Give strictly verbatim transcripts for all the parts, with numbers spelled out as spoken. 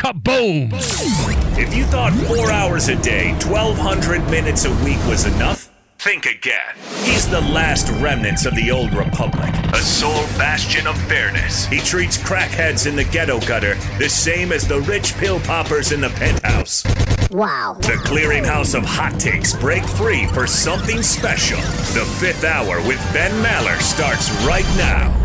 Kaboom! If you thought four hours a day, twelve hundred minutes a week was enough, think again. He's the last remnants of the old republic, a sole bastion of fairness. He treats crackheads in the ghetto gutter the same as the rich pill poppers in the penthouse. Wow. The clearinghouse of hot takes break free for something special. The Fifth Hour with Ben Maller starts right now.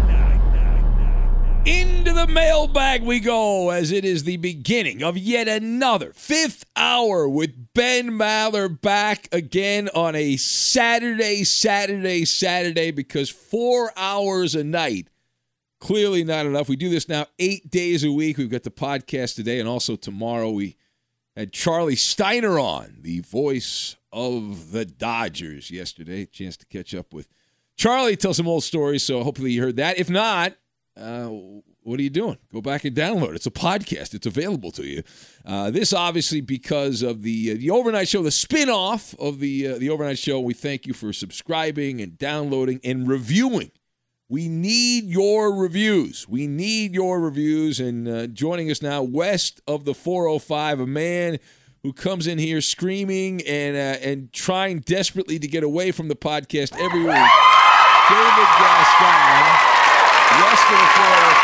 Into the mailbag we go, as it is the beginning of yet another Fifth Hour with Ben Maller, back again on a Saturday, Saturday, Saturday, because four hours a night, clearly not enough. We do this now eight days a week. We've got the podcast today, and also tomorrow we had Charlie Steiner on, the voice of the Dodgers, yesterday. Chance to catch up with Charlie, tell some old stories, so hopefully you heard that. If not, Uh, what are you doing? Go back and download it. It's a podcast. It's available to you. Uh, this obviously because of the uh, the overnight show, the spin-off of the uh, the overnight show. We thank you for subscribing and downloading and reviewing. We need your reviews. We need your reviews. And uh, joining us now, west of the four oh five, a man who comes in here screaming and uh, and trying desperately to get away from the podcast every week, David Gascon. West of the four oh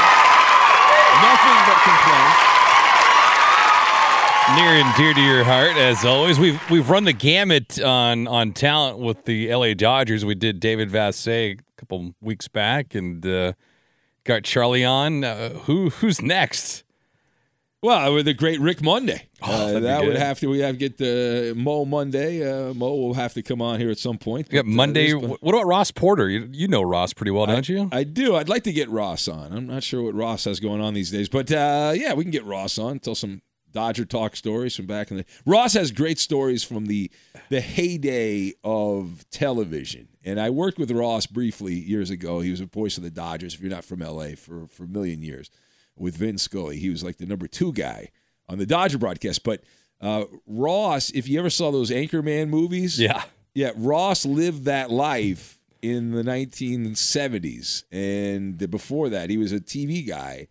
five. Nothing but complaints. Near and dear to your heart, as always. We've we've run the gamut on on talent with the L A Dodgers. We did David Vassegh a couple weeks back, and uh, got Charlie on. Uh, who who's next? Well, with the great Rick Monday. Oh, uh, that would have to we have to get the Mo Monday. Uh, Mo will have to come on here at some point. We got But, uh, Monday. this- What about Ross Porter? You, you know Ross pretty well, I, don't you? I do. I'd like to get Ross on. I'm not sure what Ross has going on these days, but uh, yeah, we can get Ross on. Tell some Dodger talk stories from back in the. Ross has great stories from the the heyday of television, and I worked with Ross briefly years ago. He was a voice of the Dodgers. If you're not from L A, for for a million years, with Vin Scully, he was like the number two guy on the Dodger broadcast. But uh, Ross, if you ever saw those Anchorman movies, yeah. yeah, Ross lived that life in the nineteen seventies. And before that, he was a T V guy.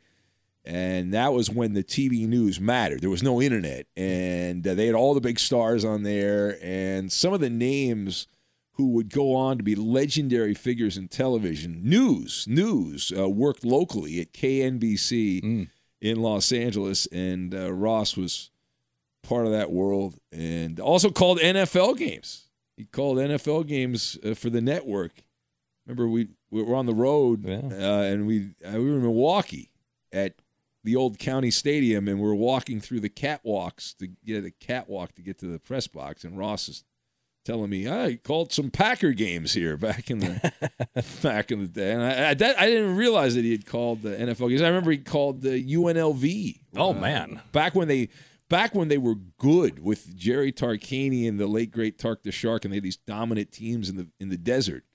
And that was when the T V news mattered. There was no internet. And uh, they had all the big stars on there. And some of the names who would go on to be legendary figures in television, news, news, uh, worked locally at K N B C Mm. in Los Angeles. And uh, Ross was part of that world, and also called N F L games. He called N F L games uh, for the network. Remember, we, we were on the road, Yeah. uh, and we uh, we were in Milwaukee at the old county stadium, and we were walking through the catwalks to get a catwalk to get to the press box, and Ross is telling me, I called some Packer games here back in the back in the day, and I I, that, I didn't realize that he had called the N F L games. I remember he called the U N L V. Oh, uh, man. back when they. Back when they were good with Jerry Tarkanian and the late great Tark the Shark, and they had these dominant teams in the in the desert.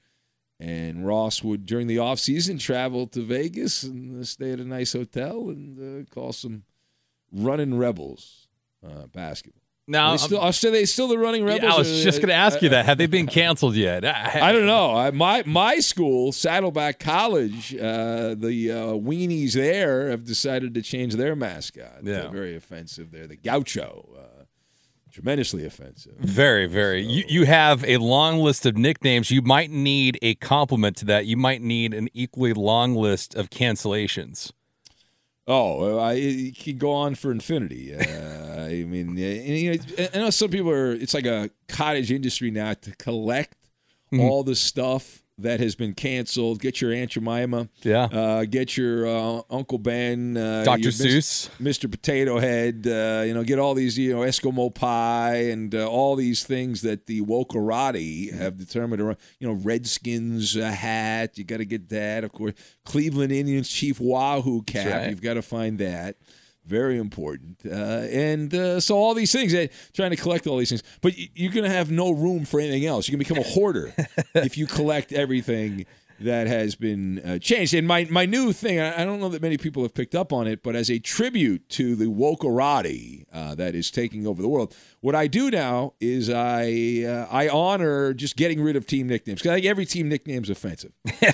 And Ross would, during the off season, travel to Vegas and uh, stay at a nice hotel and uh, call some running Rebels uh, basketball. Now, Are they still, are still- they still the running Rebels? yeah, I was Or- just going to ask you that. Have they been canceled yet? I don't know. I, my my school, Saddleback College, uh, the uh, weenies there have decided to change their mascot. Yeah. They're very offensive there. The Gaucho, uh, tremendously offensive. Very, very. You you have a long list of nicknames. You might need a complement to that. You might need an equally long list of cancellations. Oh, I, it could go on for infinity. Uh, I mean, uh, and, you know, I know some people are. It's like a cottage industry now to collect Mhm. all the stuff that has been canceled. Get your Aunt Jemima. Yeah. Uh, get your uh, Uncle Ben. Uh, Doctor your Seuss. Mister Potato Head. Uh, you know, get all these, you know, Eskimo pie and uh, all these things that the wokerati have determined to run. You know, Redskins uh, hat. You got to get that. Of course, Cleveland Indians Chief Wahoo cap. That's right. You've got to find that. Very important. Uh, and uh, so all these things, uh, trying to collect all these things. But y- you're going to have no room for anything else. You're going to become a hoarder if you collect everything that has been uh, changed. And my, my new thing, I, I don't know that many people have picked up on it, but as a tribute to the wokerati uh, that is taking over the world, what I do now is I uh, I honor just getting rid of team nicknames, because I think every team nickname is offensive.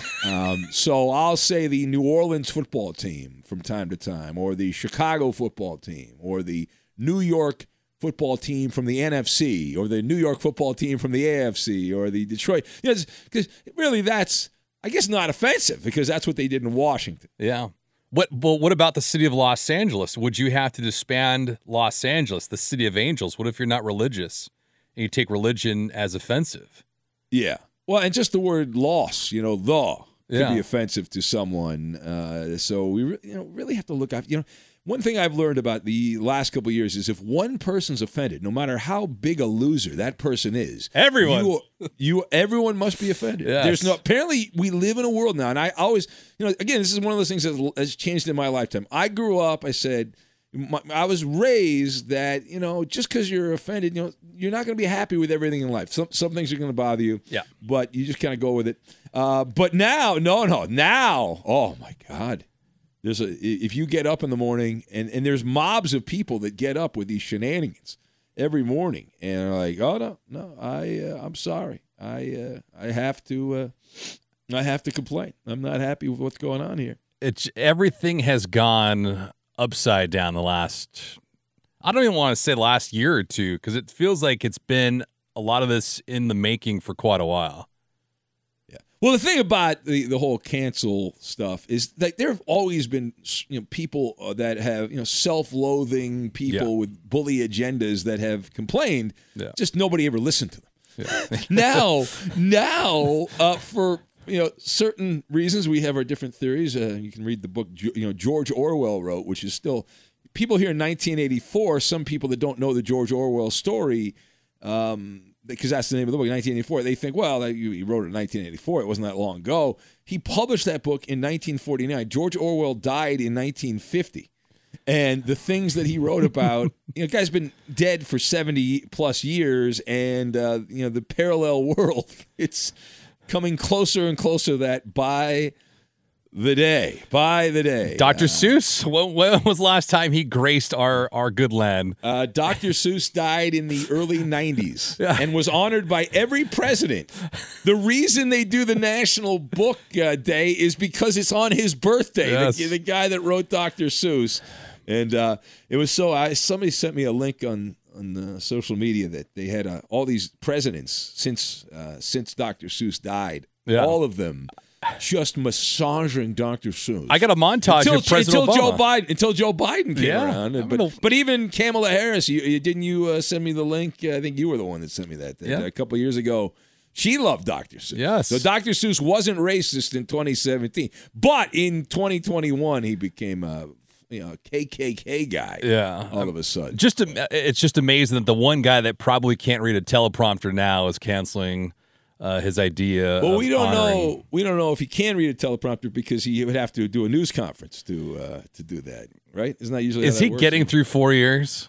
um, so I'll say the New Orleans football team from time to time, or the Chicago football team, or the New York football team from the N F C, or the New York football team from the A F C, or the Detroit. Because you know, really that's, I guess, not offensive, because that's what they did in Washington. Yeah. What well, what about the city of Los Angeles? Would you have to disband Los Angeles, the city of angels? What if you're not religious and you take religion as offensive? Yeah. Well, and just the word loss, you know, the could Yeah. be offensive to someone. Uh, so we re- you know really have to look out. You know, one thing I've learned about the last couple of years is if one person's offended, no matter how big a loser that person is, Everyone. you, you everyone must be offended. Yes. There's no apparently we live in a world now, and I always, you know, again, this is one of those things that has changed in my lifetime. I grew up, I said, my, I was raised that, you know, just because you're offended, you know, you're not going to be happy with everything in life. Some some things are going to bother you, Yeah. but you just kind of go with it. Uh, but now, no, no, now, oh my God. There's a if you get up in the morning, and, and there's mobs of people that get up with these shenanigans every morning, and are like, oh no, no, I uh, I'm sorry, I uh, I have to uh, I have to complain. I'm not happy with what's going on here. It's everything has gone upside down the last. I don't even want to say last year or two, because it feels like it's been a lot of this in the making for quite a while. Yeah. Well, the thing about the, the whole cancel stuff is that there have always been, you know, people uh, that have, you know, self-loathing people Yeah. with bully agendas that have complained. Yeah. Just nobody ever listened to them. Yeah. now, now, uh, for you know certain reasons, we have our different theories. Uh, you can read the book, you know, George Orwell wrote, which is still people here in nineteen eighty-four. Some people that don't know the George Orwell story, um, because that's the name of the book, nineteen eighty-four. They think, well, he wrote it in nineteen eighty-four. It wasn't that long ago. He published that book in nineteen forty-nine. George Orwell died in nineteen fifty. And the things that he wrote about, you know, the guy's been dead for seventy plus years, and, uh, you know, the parallel world, it's coming closer and closer to that by the day. By the day. Doctor Uh, Seuss, when, when was the last time he graced our, our good land? Uh, Doctor Seuss died in the early nineties and was honored by every president. The reason they do the National Book uh, Day is because it's on his birthday, Yes. the, the guy that wrote Doctor Seuss. And uh, it was so, I somebody sent me a link on, on uh, social media that they had uh, all these presidents since uh, since Doctor Seuss died, Yeah. all of them just massaging Doctor Seuss. I got a montage Until, of President until Obama. Joe Biden, until Joe Biden came Yeah. around, I'm but, gonna- but even Kamala Harris, you, you- didn't you uh, send me the link? I think you were the one that sent me that, that Yeah. a couple of years ago. She loved Doctor Seuss. Yes. So Doctor Seuss wasn't racist in twenty seventeen, but in twenty twenty-one he became a you know K K K guy. Yeah. all of a sudden. Just am- it's just amazing that the one guy that probably can't read a teleprompter now is canceling uh, his idea. Well, of we don't honoring- know. We don't know if he can read a teleprompter because he would have to do a news conference to uh, to do that. Right? Isn't that usually? Is how that he works? getting through four years?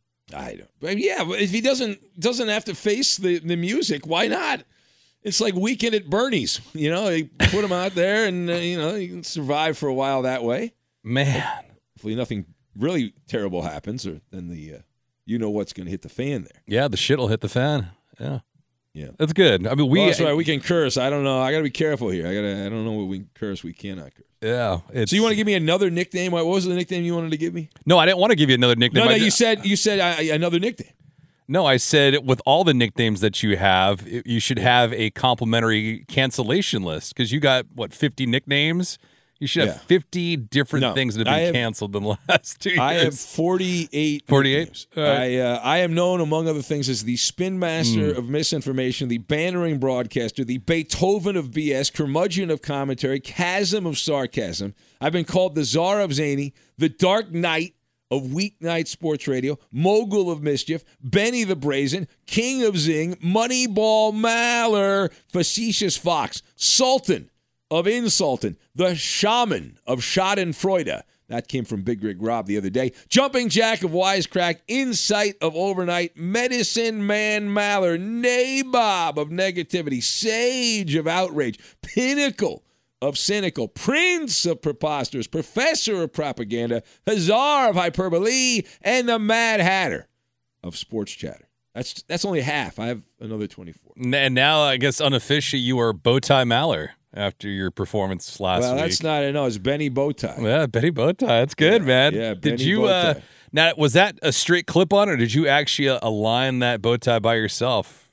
I don't. But yeah, but if he doesn't doesn't have to face the, the music, why not? It's like Weekend at Bernie's. You know, they put him out there, and uh, you know, you can survive for a while that way. Man. Hopefully, nothing really terrible happens, or then the uh, you know what's going to hit the fan there. Yeah, the shit will hit the fan. Yeah. Yeah. That's good. I mean, we. Well, that's right. We can curse. I don't know. I got to be careful here. I got to. I don't know what we can curse. We cannot curse. Yeah. It's, So you want to give me another nickname? What was the nickname you wanted to give me? No, I didn't want to give you another nickname. No, no. I, You said you said uh, another nickname. No, I said with all the nicknames that you have, it- you should have a complimentary cancellation list because you got, what, fifty nicknames? You should have Yeah. fifty different No, things that have I been have- canceled in the last two years. I have forty-eight. forty-eight? nicknames. All right. I uh, I am known, among other things, as the spin master of misinformation, the bannering broadcaster, the Beethoven of B S, curmudgeon of commentary, chasm of sarcasm. I've been called the czar of zany, the dark knight of weeknight sports radio, mogul of mischief, Benny the Brazen, king of zing, Moneyball Maller, facetious fox, sultan of insulting, the shaman of schadenfreude. That came from Big Rig Rob the other day. Jumping jack of wisecrack, insight of overnight, medicine man Maller, nabob of negativity, sage of outrage, pinnacle of cynical, prince of preposterous, professor of propaganda, huzzar of hyperbole, and the Mad Hatter of sports chatter. That's that's only half. I have another twenty-four. And now, I guess, unofficially, you are Bowtie Maller after your performance last well, week. Well, that's not, I know, it's Benny Bowtie. Yeah, Benny Bowtie. That's good, yeah, man. Yeah, Benny Did you, Bowtie. Uh, now, was that a straight clip-on, or did you actually uh, align that bow tie by yourself?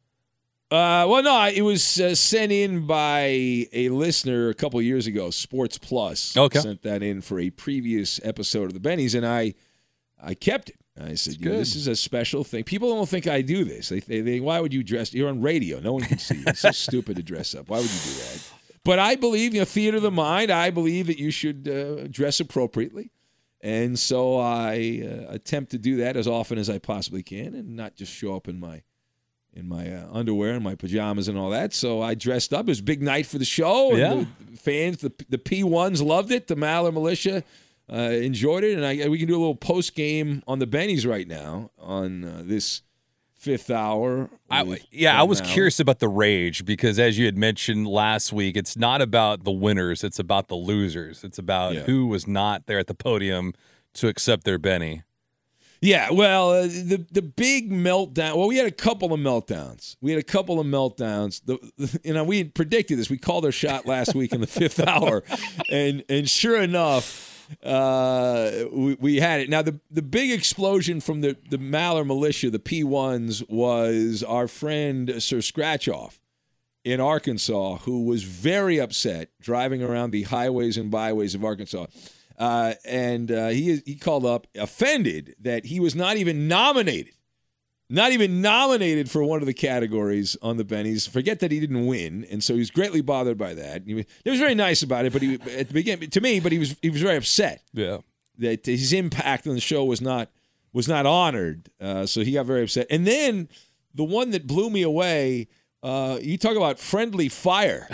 Uh, well, no, it was uh, sent in by a listener a couple years ago, Sports Plus. Okay. Sent that in for a previous episode of the Bennies, and I I kept it. I said, you know, this is a special thing. People don't think I do this. They, they, they why would you dress? You're on radio. No one can see you. It's so stupid to dress up. Why would you do that? But I believe, you know, theater of the mind, I believe that you should uh, dress appropriately. And so I uh, attempt to do that as often as I possibly can and not just show up in my in my uh, underwear and my pajamas and all that. So I dressed up. It was a big night for the show. And yeah. The fans, the, the P ones loved it. The Maller Militia uh, enjoyed it. And I, we can do a little post-game on the Bennies right now on uh, this fifth hour. I, yeah, I was Maller. curious about the rage because, as you had mentioned last week, it's not about the winners. It's about the losers. It's about yeah. who was not there at the podium to accept their Benny. Yeah, well, uh, the the big meltdown. Well, we had a couple of meltdowns. We had a couple of meltdowns. The, the, you know, we had predicted this. We called our shot last week in the fifth hour, and and sure enough, uh, we, we had it. Now, the the big explosion from the the Maller Militia, the P ones, was our friend Sir Scratchoff in Arkansas, who was very upset driving around the highways and byways of Arkansas. Uh, and uh, he he called up offended that he was not even nominated, not even nominated for one of the categories on the Bennies. Forget that he didn't win, and so he was greatly bothered by that. He was, he was very nice about it, but he at the beginning to me, but he was he was very upset. Yeah, that his impact on the show was not was not honored. Uh, so he got very upset. And then the one that blew me away, uh, you talk about friendly fire,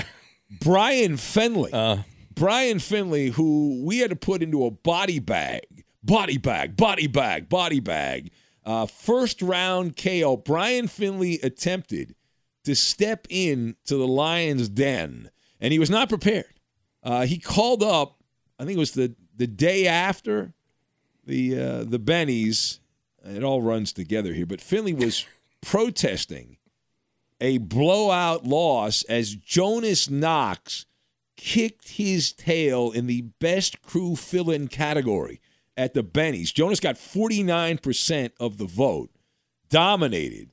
Brian Finley. Uh. Brian Finley, who we had to put into a body bag, body bag, body bag, body bag. Uh, first round K O. Brian Finley attempted to step in to the Lions' den, and he was not prepared. Uh, he called up, I think it was the, the day after the uh, the Bennies. It all runs together here, but Finley was protesting a blowout loss as Jonas Knox kicked his tail in the best crew fill-in category at the Bennies. Jonas got forty-nine percent of the vote, dominated,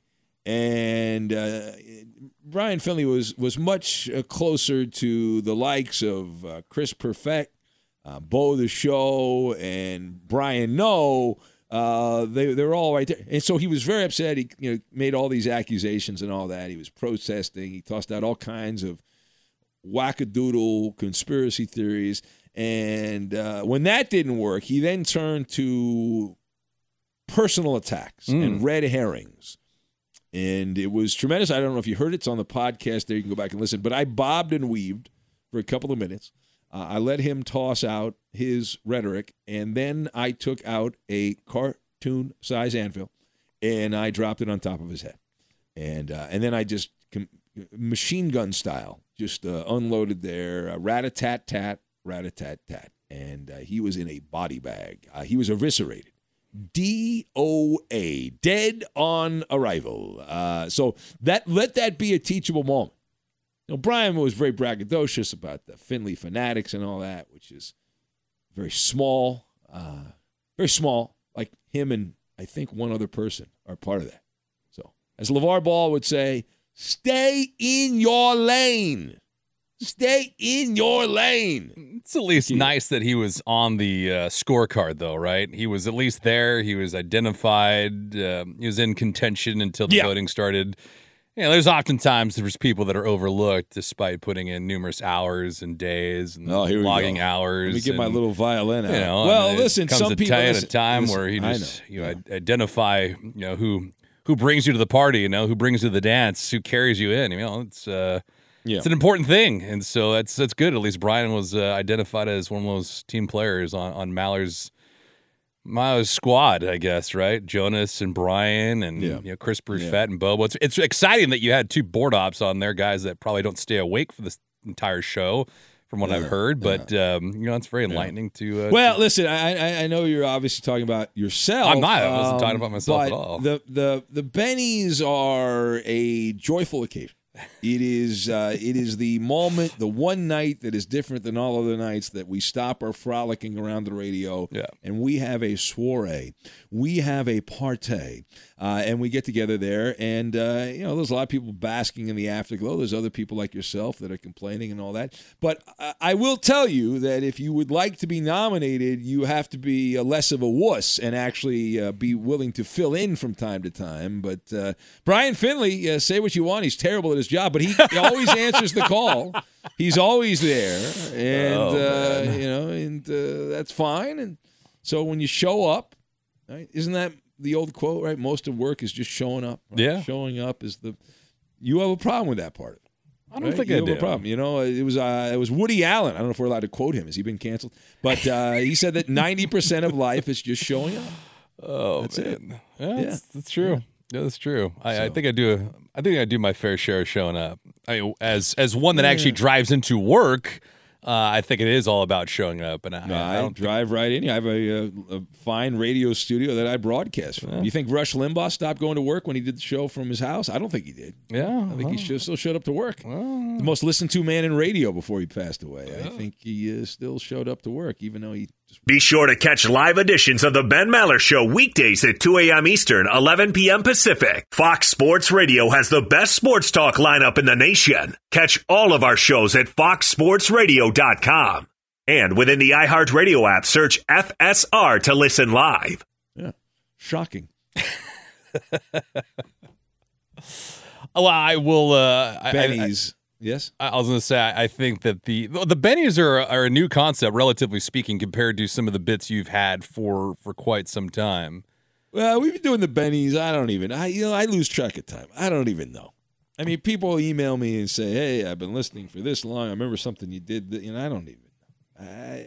and uh, Brian Finley was was much uh, closer to the likes of uh, Chris Perfect, uh, Bo the Show, and Brian No. Uh, they they're all right there, and so he was very upset. He you know made all these accusations and all that. He was protesting. He tossed out all kinds of wackadoodle conspiracy theories, and uh, when that didn't work, he then turned to personal attacks mm. and red herrings, and it was tremendous. I don't know if you heard it. It's on the podcast there. You can go back and listen, but I bobbed and weaved for a couple of minutes. Uh, I let him toss out his rhetoric, and then I took out a cartoon-size anvil, and I dropped it on top of his head, and uh, and then I just com- machine gun style just uh, unloaded there, uh, rat-a-tat-tat, rat-a-tat-tat. And uh, he was in a body bag. Uh, he was eviscerated. D O A, dead on arrival. Uh, so that let that be a teachable moment. You know, Brian was very braggadocious about the Finley Fanatics and all that, which is very small, uh, very small, like him and I think one other person are part of that. So as LeVar Ball would say, stay in your lane. Stay in your lane. It's at least yeah. nice that he was on the uh, scorecard, though, right? He was at least there. He was identified. Uh, he was in contention until the yeah. voting started. You know, there's oftentimes there's people that are overlooked despite putting in numerous hours and days and oh, here logging go. hours. Let me get and, my little violin out. You know, well, listen, comes some a people t- listen, at a time listen, where he just know. you know, yeah. identify, you know, who who brings you to the party, you know, who brings you to the dance, who carries you in. You know, it's uh, yeah. it's an important thing, and so that's that's good. At least Brian was uh, identified as one of those team players on on Maller's. My squad, I guess, right? Jonas and Brian and yeah. you know, Chris Perfett yeah. and Bobo. It's, it's exciting that you had two board ops on there, guys that probably don't stay awake for this entire show from what Yeah, I've heard. yeah. But um, you know, it's very enlightening to. Uh, Well, to- listen, I, I I know you're obviously talking about yourself. I'm not. I wasn't um, talking about myself but at all. The the the Bennies are a joyful occasion. It is uh, it is the moment, the one night that is different than all other nights that we stop our frolicking around the radio, Yeah. and we have a soiree, we have a party, uh, and we get together there, and uh, you know, there's a lot of people basking in the afterglow. There's other people like yourself that are complaining and all that. But I, I will tell you that if you would like to be nominated, you have to be uh, less of a wuss and actually uh, be willing to fill in from time to time. But uh, Brian Finley, uh, say what you want, he's terrible at his job, but he, he always answers the call. He's always there, and Oh, uh, man. you know, and uh, that's fine. And so when you show up, right, isn't that the old quote, right? Most of work is just showing up. Right? Yeah. Showing up is the. You have a problem with that part of it. I don't right? think you I have do. a problem. You know, it was uh, it was Woody Allen. I don't know if we're allowed to quote him. Has he been canceled? But uh, he said that ninety percent of life is just showing up. Oh, That's man. it. Yeah, Yeah. That's, that's true. Yeah, that's true. I, I So- think I do. I think I do my fair share of showing up. I mean, as as one that actually drives into work, uh, I think it is all about showing up. And I, No, I I, don't. drive right in here. I have a, a, a fine radio studio that I broadcast from. You think Rush Limbaugh stopped going to work when he did the show from his house? I don't think he did. Yeah, I think he should, still showed up to work. The most listened to man in radio before he passed away. I think he uh, still showed up to work, even though he just. Be sure to catch live editions of The Ben Maller Show weekdays at two a.m. Eastern, eleven p.m. Pacific. Fox Sports Radio has the best sports talk lineup in the nation. Catch all of our shows at fox sports radio dot com. And within the iHeartRadio app, search F S R to listen live. Yeah, shocking. Well, I will. Uh, I- I- Benny's. Yes. I, I was going to say, I I think that the the Bennies are are a new concept, relatively speaking, compared to some of the bits you've had for for quite some time. Well, we've been doing the Bennies. I don't even. I you know I lose track of time. I don't even know. I mean, people email me and say, "Hey, I've been listening for this long. I remember something you did." That, you know, I don't even know. I,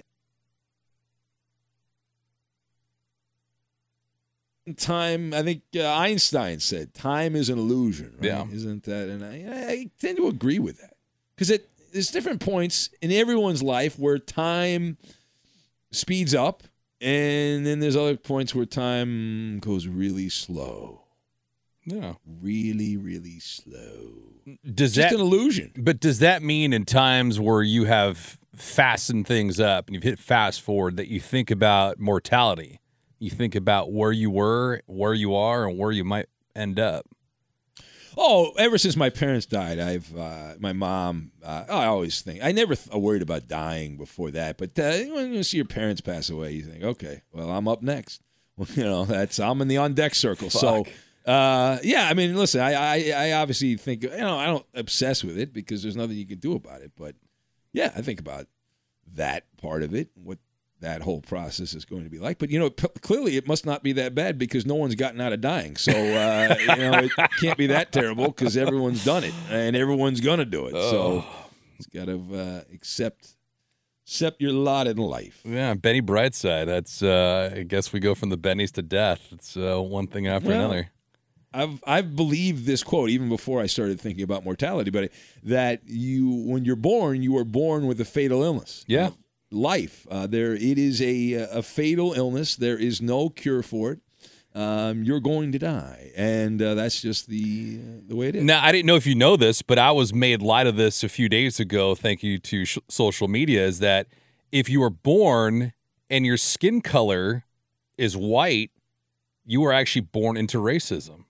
time. I think uh, Einstein said, "Time is an illusion." Right? Yeah. Isn't that? And I, I tend to agree with that because it there's different points in everyone's life where time speeds up, and then there's other points where time goes really slow. Yeah. Really, really slow. Does Just that? an illusion. But does that mean in times where you have fastened things up and you've hit fast forward that you think about mortality? You think about where you were, where you are, and where you might end up. Oh, ever since my parents died, I've uh, my mom. Uh, I always think I never th- worried about dying before that. But uh, when you see your parents pass away, you think, okay, well, I'm up next. Well, you know, that's I'm in the on deck circle. So, uh, yeah, I mean, listen, I, I I obviously think you know I don't obsess with it because there's nothing you can do about it. But yeah, I think about that part of it. What that whole process is going to be like. But, you know, p- clearly it must not be that bad because no one's gotten out of dying. So, uh, you know, it can't be that terrible because everyone's done it and everyone's going to do it. So it's got to uh, accept accept your lot in life. Yeah, Benny Brightside. That's uh, I guess we go from the Bennies to death. It's uh, one thing after Well, another. I've I've believed this quote even before I started thinking about mortality, but that you when you're born, you are born with a fatal illness. Yeah. Life. Uh, there, it is a a fatal illness. There is no cure for it. Um, you're going to die, and uh, that's just the uh, the way it is. Now, I didn't know if you know this, but I was made light of this a few days ago. Thank you to sh- social media. Is that if you are born and your skin color is white, you were actually born into racism.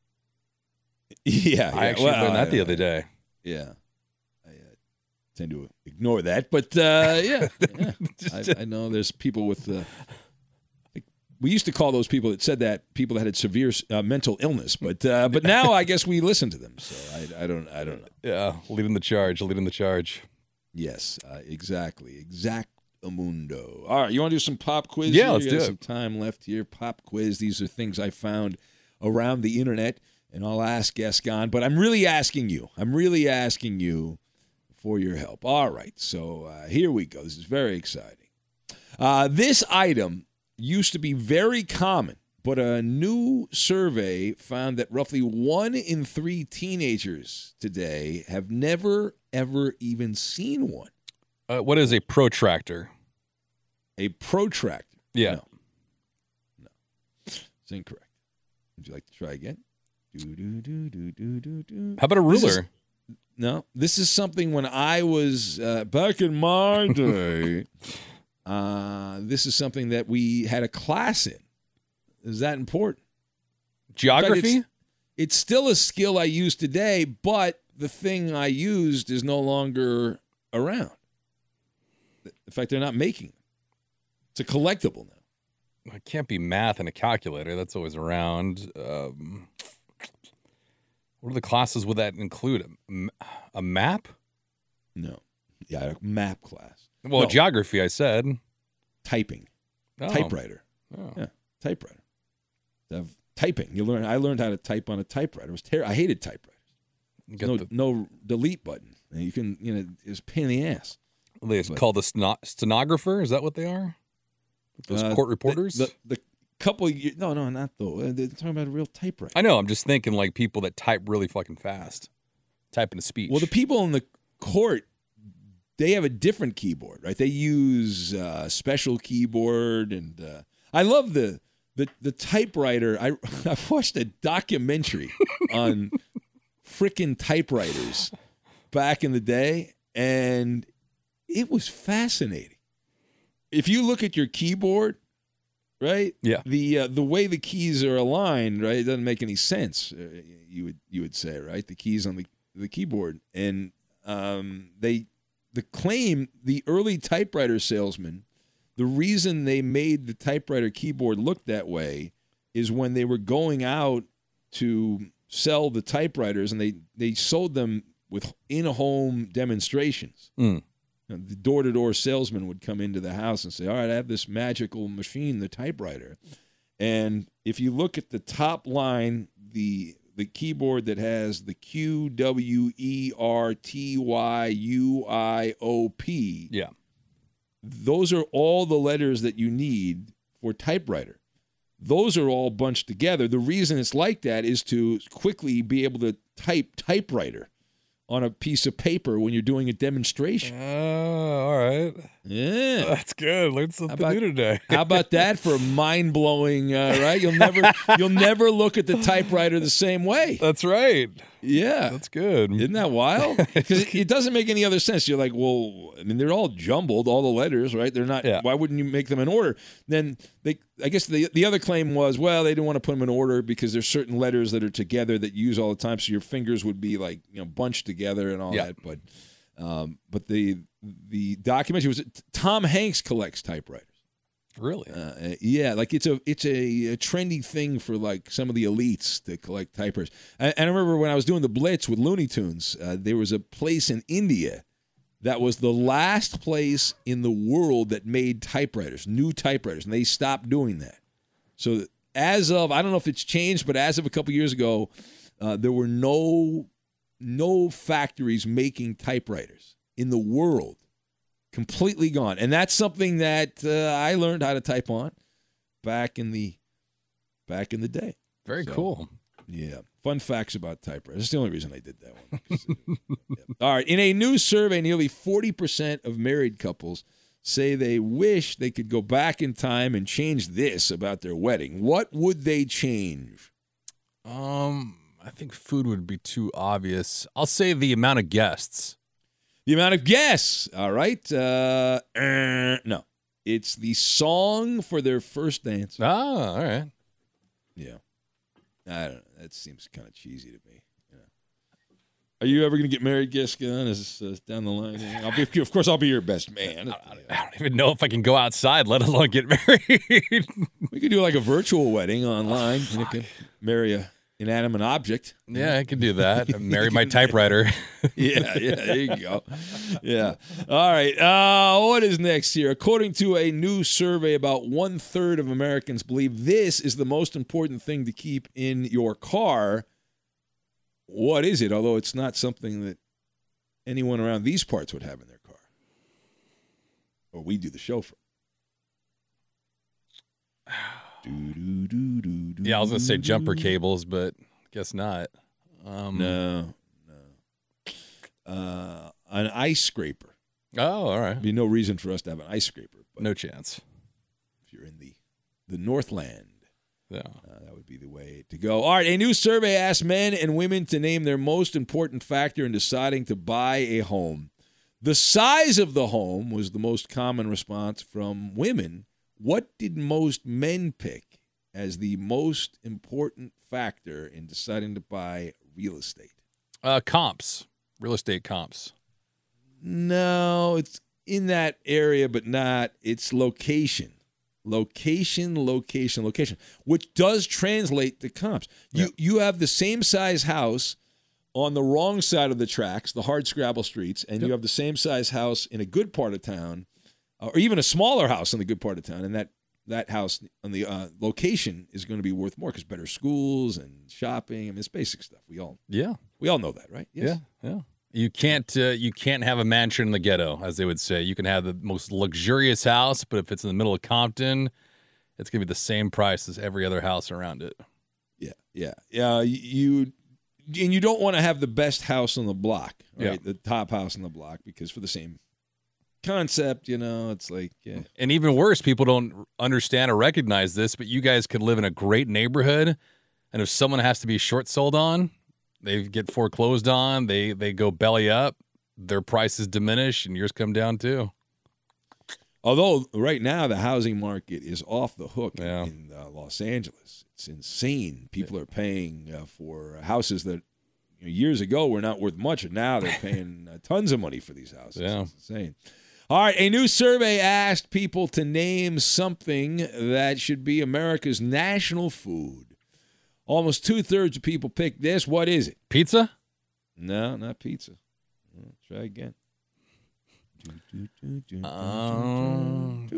Yeah, I yeah. actually Well, learned that the uh, other day. Yeah, I uh, tend to ignore that, but uh, yeah, yeah. I, I know there's people with. Uh, we used to call those people that said that people that had severe uh, mental illness, but uh, but now I guess we listen to them. So I, I don't I don't know. Yeah, leading the charge, leading the charge. Yes, uh, exactly, exactamundo. All right, you want to do some pop quiz? Yeah, here? let's You do got it. Some time left here. Pop quiz. These are things I found around the internet, and I'll ask Gascon. But I'm really asking you. I'm really asking you for your help. All right, so uh, here we go. This is very exciting. Uh, this item used to be very common, but a new survey found that roughly one in three teenagers today have never, ever even seen one. Uh, what is a protractor? A protractor. Yeah. No. No. It's incorrect. Would you like to try again? Do, do, do, do, do, do, do. How about a This is- ruler? No. This is something when I was uh, back in my day. uh, this is something that we had a class in. Is that important? Geography? It's, it's still a skill I use today, but the thing I used is no longer around. In fact, they're not making it. It's a collectible now. It can't be math and a calculator. That's always around. Um, what are the classes would that include? A, m- a map? No. Yeah, a map class. Well, No. geography, I said. Typing. Oh. Typewriter. Oh. Yeah, typewriter. Of typing. You learn. I learned how to type on a typewriter. It was ter- I hated typewriters. You got No, the, no delete button. And you can, you know, it's a pain in the ass. they call the steno- stenographer. Is that what they are? Those Uh, court reporters? The, the, the couple of years, no, no, not though. Uh, They're talking about a real typewriter. I know. I'm just thinking like people that type really fucking fast. Typing a speech. Well, the people in the court, they have a different keyboard, right? They use uh, special keyboard, and uh, I love the the the typewriter. I I watched a documentary on frickin' typewriters back in the day, and it was fascinating. If you look at your keyboard, right? Yeah. The uh, the way the keys are aligned, right? It doesn't make any sense. Uh, you would you would say, right? The keys on the the keyboard, and um, they the claim the early typewriter salesman, the reason they made the typewriter keyboard look that way is when they were going out to sell the typewriters, and they they sold them with in-home demonstrations. Mm. You know, the door-to-door salesman would come into the house and say, all right, I have this magical machine, the typewriter. And if you look at the top line, the the keyboard that has the Q, W, E, R, T, Y, U, I, O, P, Yeah. those are all the letters that you need for typewriter. Those are all bunched together. The reason it's like that is to quickly be able to type typewriter on a piece of paper when you're doing a demonstration. Oh, all right. Yeah. That's good. Learned something about- new today. How about that for mind blowing? Uh, right? You'll never you'll never look at the typewriter the same way. That's right. Yeah. That's good. Isn't that wild? Because it, it doesn't make any other sense. You're like, well, I mean, they're all jumbled, all the letters, right? They're not. Yeah. Why wouldn't you make them in order? Then they, I guess the the other claim was, well, they didn't want to put them in order because there's certain letters that are together that you use all the time, so your fingers would be like, you know, bunched together and all Yeah. that. But, um, but the the documentary was Tom Hanks collects typewriters. Really? Uh, yeah, like it's a it's a, a trendy thing for like some of the elites to collect typewriters. And, and I remember when I was doing the Blitz with Looney Tunes, uh, there was a place in India that was the last place in the world that made typewriters, new typewriters, and they stopped doing that. So as of, I don't know if it's changed, but as of a couple years ago, uh, there were no no factories making typewriters in the world. Completely gone. And that's something that uh, I learned how to type on back in the back in the day. Very So, cool. Yeah. Fun facts about typewriters. That's the only reason I did that one. Yeah. All right. In a new survey, nearly forty percent of married couples say they wish they could go back in time and change this about their wedding. What would they change? Um, I think food would be too obvious. I'll say the amount of guests. The amount of guests. All right. Uh, uh, no. It's the song for their first dance. Ah, all right. Yeah. I don't know. That seems kind of cheesy to me. You know. Are you ever going to get married, Giscon? Is uh, down the line? I'll be, of course, I'll be your best man. I don't even know if I can go outside, let alone get married. We could do like a virtual wedding online. You could marry a inanimate object. Yeah, I can do that. Marry my typewriter. Yeah, yeah, there you go. Yeah. All right. Uh, what is next here? According to a new survey, about one third of Americans believe this is the most important thing to keep in your car. What is it? Although it's not something that anyone around these parts would have in their car. Or we do the show for. Yeah, I was going to say jumper cables, but guess not. Um, No, no. Uh, an ice scraper. Oh, all right. There'd be no reason for us to have an ice scraper. But No chance. if you're in the, the Northland, Yeah. uh, that would be the way to go. All right, a new survey asked men and women to name their most important factor in deciding to buy a home. The size of the home was the most common response from women. What did most men pick as the most important factor in deciding to buy real estate? Uh, comps. Real estate comps. No, it's in that area, but not. It's location. Location, location, location, which does translate to comps. You Yep. you have the same size house on the wrong side of the tracks, the hard scrabble streets, and Yep. you have the same size house in a good part of town, or even a smaller house in the good part of town, and that that house on the uh, location is going to be worth more because better schools and shopping. I mean, it's basic stuff. We all Yeah. we all know that, right? Yes. Yeah. Yeah. You can't uh, you can't have a mansion in the ghetto, as they would say. You can have the most luxurious house, but if it's in the middle of Compton, it's gonna be the same price as every other house around it. Yeah, yeah, yeah. You and you don't want to have the best house on the block, right? Yeah. The top house on the block, because for the same concept, you know, it's like yeah. And even worse, people don't understand or recognize this, but you guys could live in a great neighborhood, and if someone has to be short sold on, they get foreclosed on, they they go belly up, their prices diminish, and yours come down too. Although right now the housing market is off the hook Yeah. in uh, Los Angeles. It's insane. People are paying uh, for houses that you know, years ago were not worth much, and now they're paying uh, tons of money for these houses. Yeah. It's insane. All right, a new survey asked people to name something that should be America's national food. Almost two-thirds of people picked this. What is it? Pizza? No, not pizza. Well, try again. Um,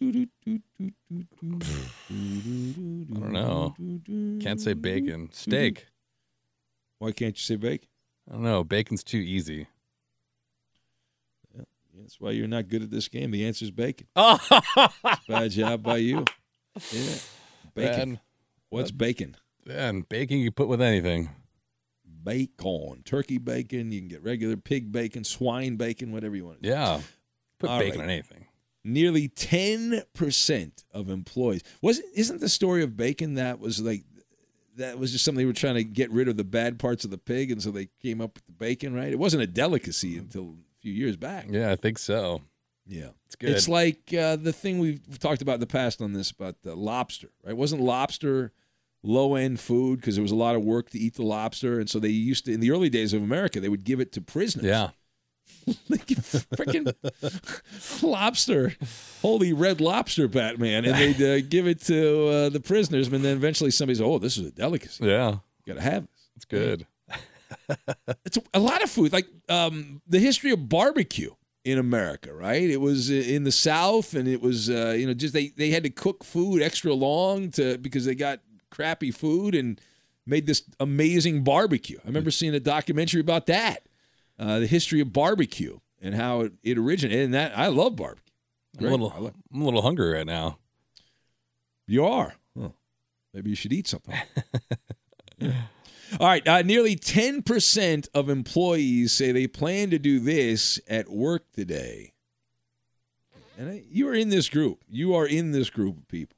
I don't know. Can't say bacon. Steak. Why can't you say bacon? I don't know. Bacon's too easy. Yeah, that's why you're not good at this game. The answer is bacon. Oh, Bad job by you. Yeah. Bacon. man. What's bacon? Man, bacon you can put with anything. Bacon. Turkey bacon. You can get regular pig bacon, swine bacon, whatever you want. Yeah. Put All bacon right. on anything. Nearly ten percent of employees. Wasn't isn't the story of bacon that was like that was just something they were trying to get rid of the bad parts of the pig, and so they came up with the bacon, right? It wasn't a delicacy until a few years back. Yeah, I think so. Yeah. It's good. It's like uh, the thing we've talked about in the past on this about the lobster, right? Wasn't lobster low-end food because there was a lot of work to eat the lobster, and so they used to, in the early days of America, they would give it to prisoners. Yeah. Like freaking lobster, holy red lobster, Batman, and they'd uh, give it to uh, the prisoners, and then eventually somebody said, "Oh, this is a delicacy. Yeah. You got to have this." It's good. It's a, a lot of food, like um, the history of barbecue in America, right? It was in the South, and it was uh, you know just they they had to cook food extra long to because they got crappy food and made this amazing barbecue. I remember seeing a documentary about that. Uh, the history of barbecue and how it, it originated. And that I love barbecue. I'm a Great. little I love- I'm a little hungry right now. You are. Huh. Maybe you should eat something. Yeah. All right. Uh, nearly ten percent of employees say they plan to do this at work today. And I, you are in this group. You are in this group of people.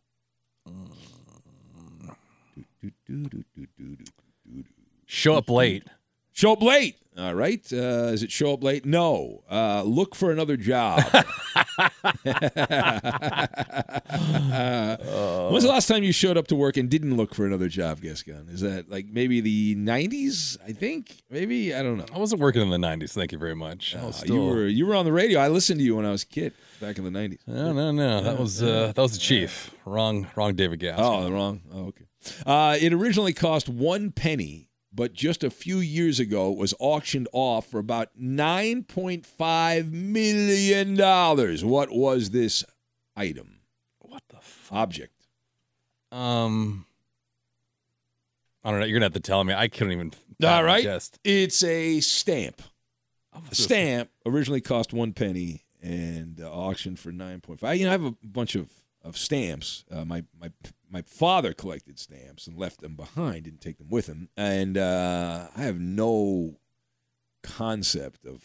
Show up late. Show up late. All right. Uh, is it show up late? No. Uh, look for another job. When's the last time you showed up to work and didn't look for another job, Gascon? Is that like maybe the nineties? I think maybe I don't know. I wasn't working in the nineties. Thank you very much. I was Uh, still, you were you were on the radio. I listened to you when I was a kid back in the nineties. No, no, no. That was uh, that was the chief. Wrong, wrong. David Gass. Oh, wrong. Oh, okay. Uh, it originally cost one penny, but just a few years ago it was auctioned off for about nine point five million dollars. What was this item? What the fuck? Object. Um, I don't know. You're gonna have to tell me. I couldn't even. All right. Guess. It's a stamp. Oh, A stamp originally cost one penny and uh, auctioned for nine point five. You know, I have a bunch of, of stamps. Uh, my my my father collected stamps and left them behind, didn't take them with him, and uh, I have no concept of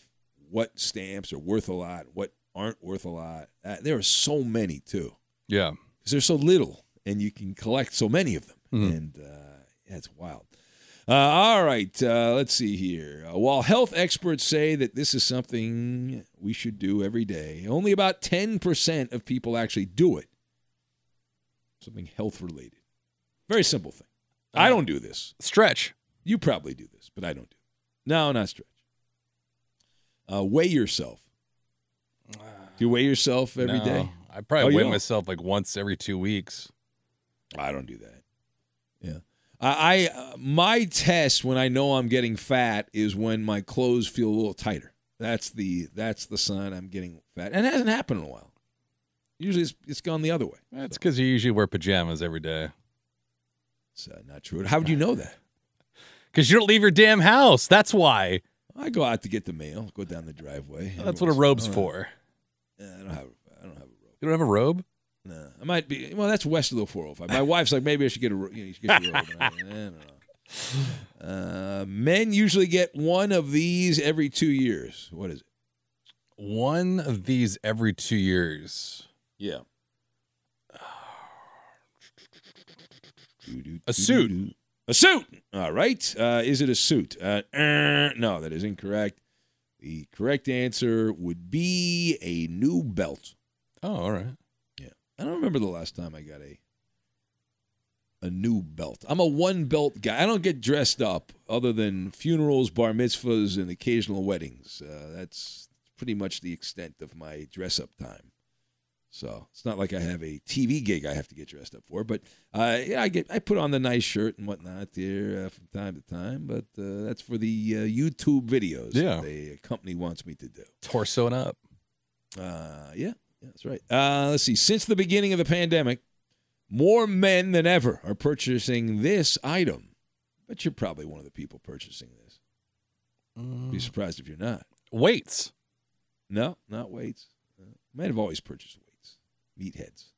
what stamps are worth a lot, what aren't worth a lot. Uh, there are so many, too. Yeah. Because there's so little, and you can collect so many of them. Mm-hmm. And uh, yeah, it's wild. Uh, all right, uh, let's see here. Uh, while health experts say that this is something we should do every day, only about ten percent of people actually do it. Something health-related. Very simple thing. Uh, I don't do this. Stretch. You probably do this, but I don't do it. No, not stretch. Uh, weigh yourself. Do you weigh yourself every no, day? I probably Oh, you weigh don't? myself like once every two weeks. I don't do that. Yeah. I, I uh, my test when I know I'm getting fat is when my clothes feel a little tighter. That's the that's the sign I'm getting fat. And it hasn't happened in a while. Usually it's, it's gone the other way. That's because you usually wear pajamas every day. It's uh, not true. How would you know that? Because you don't leave your damn house. That's why. I go out to get the mail, go down the driveway. That's what a robe's for. Yeah, I don't have I don't have a robe. You don't have a robe? No, I might be. Well, that's west of the four oh five. My wife's like, maybe I should get a. You know, you should get a robe. And I, I don't know. Uh, men usually get one of these every two years. What is it? One of these every two years. Yeah. A suit. A suit. All right. Uh, is it a suit? Uh, uh, no, that is incorrect. The correct answer would be a new belt. Oh, all right. Yeah. I don't remember the last time I got a a new belt. I'm a one belt guy. I don't get dressed up other than funerals, bar mitzvahs, and occasional weddings. Uh, that's pretty much the extent of my dress up time. So it's not like I have a T V gig I have to get dressed up for, but uh, yeah, I get I put on the nice shirt and whatnot there uh, from time to time. But uh, that's for the uh, YouTube videos Yeah. that the company wants me to do. Torsoing up. Uh, yeah, yeah, that's right. Uh, let's see. Since the beginning of the pandemic, more men than ever are purchasing this item. But you're probably one of the people purchasing this. Mm. Be surprised if you're not. Weights. No, not weights. Uh, men have always purchased weights. Meatheads.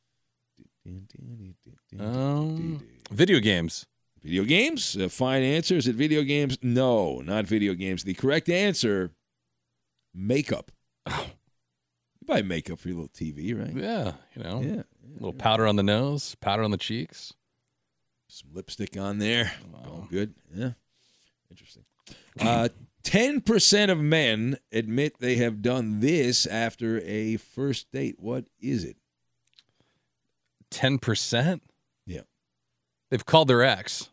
Um, video games. Video games? Uh, fine answer. Is it video games? No, not video games. The correct answer, makeup. You buy makeup for your little T V, right? Yeah, you know. Yeah. A little powder on the nose, powder on the cheeks. Some lipstick on there. Wow. Going good. Yeah. Interesting. Uh, ten percent of men admit they have done this after a first date. What is it? ten percent? Yeah. They've called their ex.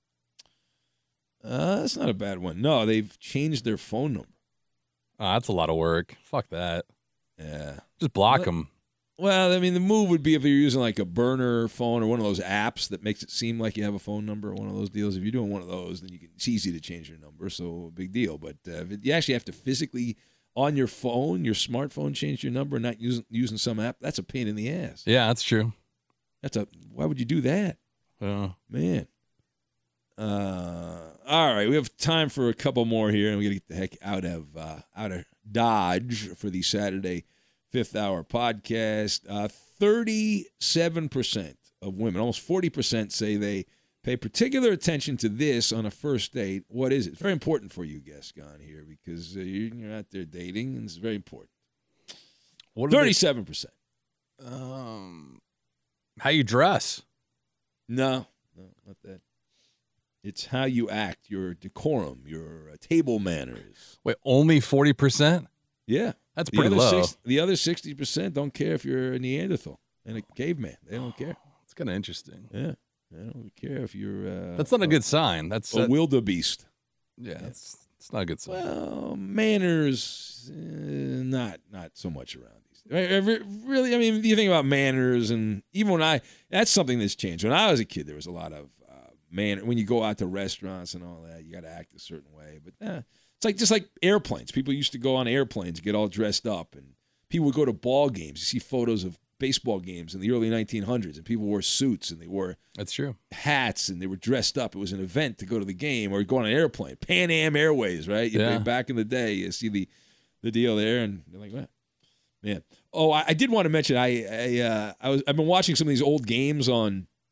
Uh, that's not a bad one. No, they've changed their phone number. Oh, that's a lot of work. Fuck that. Yeah. Just block What? them. Well, I mean, the move would be if you're using like a burner phone or one of those apps that makes it seem like you have a phone number, one of those deals. If you're doing one of those, then you can, it's easy to change your number, so big deal. But uh, if it, you actually have to physically, on your phone, your smartphone, change your number, not using using some app, that's a pain in the ass. Yeah, that's true. That's a, why would you do that? Yeah. Man. Uh, all right, we have time for a couple more here, and we got to get the heck out of uh, out of Dodge for the Saturday Fifth Hour podcast. Uh, thirty-seven percent of women, almost forty percent, say they pay particular attention to this on a first date. What is it? It's very important for you, Gascon, here, because uh, you're, you're out there dating, and it's very important. What are thirty-seven percent. they- um, how you dress? No, no, not that. It's how you act, your decorum, your uh, table manners. Wait, only forty percent? Yeah. That's The pretty other low. six, the other sixty percent don't care if you're a Neanderthal and a caveman. They don't care. It's kind of interesting. Yeah. They don't care if you're uh, That's not a good sign. That's a uh, wildebeest. yeah, it's it's not a good sign. Well, manners, uh, not not so much around these. I- I re- Really, I mean, you think about manners, and even when I, that's something that's changed. When I was a kid, there was a lot of uh, man. When you go out to restaurants and all that, you got to act a certain way. But uh, it's like just like airplanes. People used to go on airplanes, get all dressed up, and people would go to ball games. You see photos of baseball games in the early nineteen hundreds, and people wore suits and they wore That's true. hats and they were dressed up. It was an event to go to the game or go on an airplane. Pan Am Airways, right? You Yeah. Back in the day, you see the the deal there, and you're like, what? Man. Oh, I, I did want to mention I I uh, I was I've been watching some of these old games on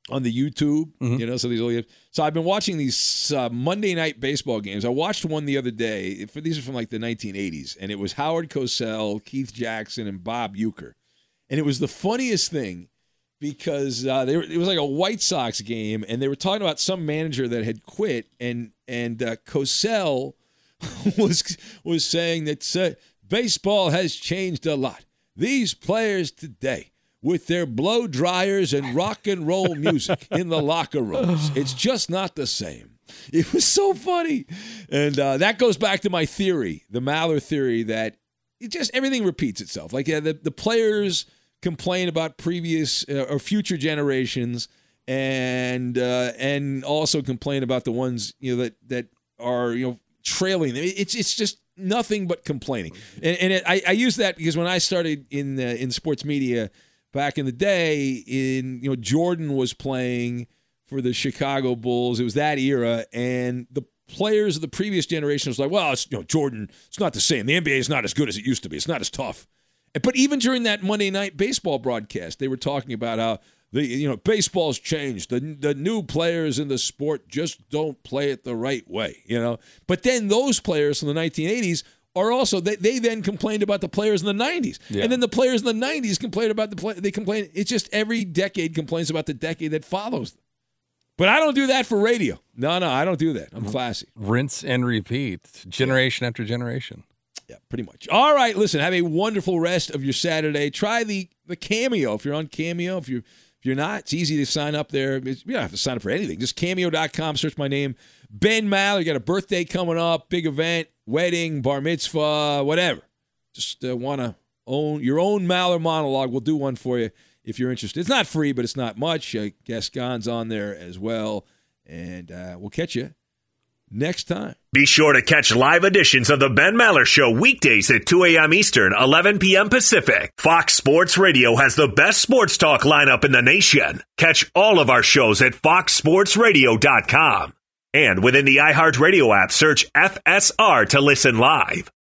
on the YouTube, Mm-hmm. you know, so these all, so I've been watching these uh, Monday night baseball games. I watched one the other day. For these are from like the nineteen eighties, and it was Howard Cosell, Keith Jackson, and Bob Uecker, and it was the funniest thing because uh, they were, it was like a White Sox game, and they were talking about some manager that had quit, and and uh, Cosell was was saying that uh, baseball has changed a lot. These players today, with their blow dryers and rock and roll music in the locker rooms, it's just not the same. It was so funny. And uh, that goes back to my theory, the Maller theory, that it just everything repeats itself. Like yeah, the, the players complain about previous uh, or future generations and uh, and also complain about the ones, you know, that, that are, you know, trailing them. It's, it's just nothing but complaining. And, and it, I, I use that because when I started in uh, in sports media back in the day, in you know Jordan was playing for the Chicago Bulls. It was that era, and the players of the previous generation was like, "Well, it's, you know, Jordan. It's not the same. The N B A is not as good as it used to be. It's not as tough." But even during that Monday night baseball broadcast, they were talking about how the you know baseball's changed. The the new players in the sport just don't play it the right way. You know, but then those players from the nineteen eighties. Or also, they, they then complained about the players in the nineties. Yeah. And then the players in the nineties complained about the play. They complain. It's just every decade complains about the decade that follows them. But I don't do that for radio. No, no, I don't do that. I'm classy. Rinse and repeat, generation after generation. Yeah, pretty much. All right, listen, have a wonderful rest of your Saturday. Try the, the Cameo. If you're on Cameo, if you're, if you're not, it's easy to sign up there. It's, you don't have to sign up for anything. Just cameo dot com, search my name. Ben Maller, you got a birthday coming up, big event. Wedding, bar mitzvah, whatever. Just uh, want to own your own Maller monologue. We'll do one for you if you're interested. It's not free, but it's not much. Uh, Gascon's on there as well. And uh, we'll catch you next time. Be sure to catch live editions of the Ben Maller Show weekdays at two a.m. Eastern, eleven p.m. Pacific. Fox Sports Radio has the best sports talk lineup in the nation. Catch all of our shows at fox sports radio dot com. And within the iHeartRadio app, search F S R to listen live.